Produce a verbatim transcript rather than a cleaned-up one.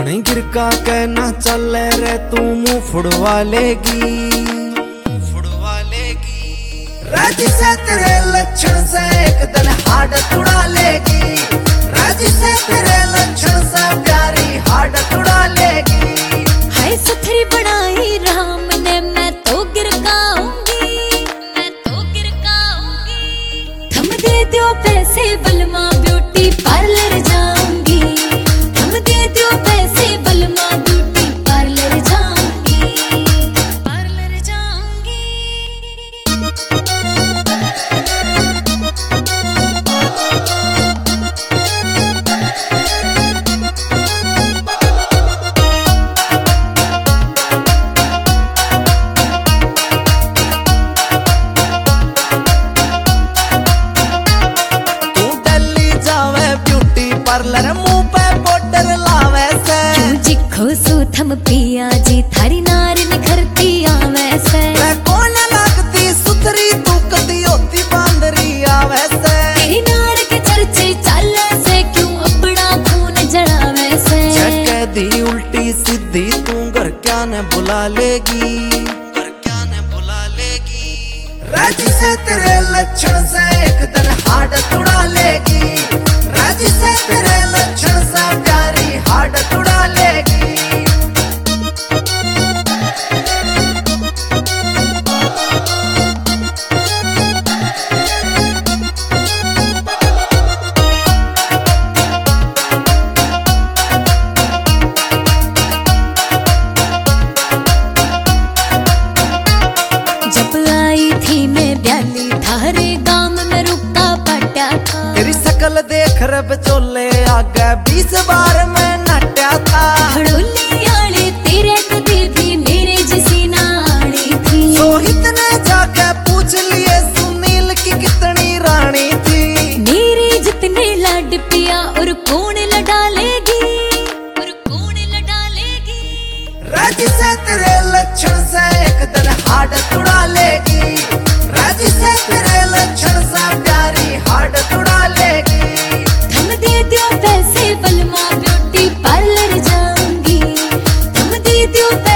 घणी गिरका कहना चल रे तू मुंह फुड़वा लेगी फुड़वा लेगी। राजी से तेरे लक्षण से एक दिन हाड तुड़ा लेगी। राजी से तेरे लक्षण से प्यारी हाड तुड़ा लेगी। हाय सुथरी बनाई राम ने मैं तो गिरकाऊंगी मैं तो गिरकाऊंगी। थम दे दो पैसे बलमा ब्यूटी पार्लर जाऊंगी। थम दे दो पैसे बलमा ब्यूटी पार्लर जाऊंगी पार्लर जाऊंगी। पार्लर मुंह पे पाउडर लावे से जिखो सूथम पिया जी थारी नारी निखरती आवे से। मैं कौन लगती सुथरी तू कदी होती बांदरी आवे से। तेरी नार के चर्चे चाले से क्यों अपना खून जलावे से। जग दी उल्टी सीधी तू घर क्या ने बुला लेगी घर क्या ने बुला लेगी। राजी से तेरे लक्षण से एक दिन हाड तुड़ा लेगी। राजी से तेरे लक्षण से प्यारी हाड तुड़ा लेगी। जब आई थी मैं ब्याली थारे गांव में रुका पटा था। तेरी शकल देख रब चोले आगे बीस बार मैं नट्या था। हड़ोली आले तेरे कभी भी मेरे जैसी ना आड़ी थी। सोहित ने जाके पूछ लिए सुनील की कितनी रानी थी। मेरी जितने लाड पिया और कौन लड़ा लेगी और कौन लड़ा लेगी। राजी से तेरे लक्षण से एक दिन हाड तुड़ा लेगी। राजी से तेरे लक्षण से प्यारी हाड तुड़ा लेगी। थम दे दो पैसे बलमा ब्यूटी पार्लर जाऊंगी। थम दे दो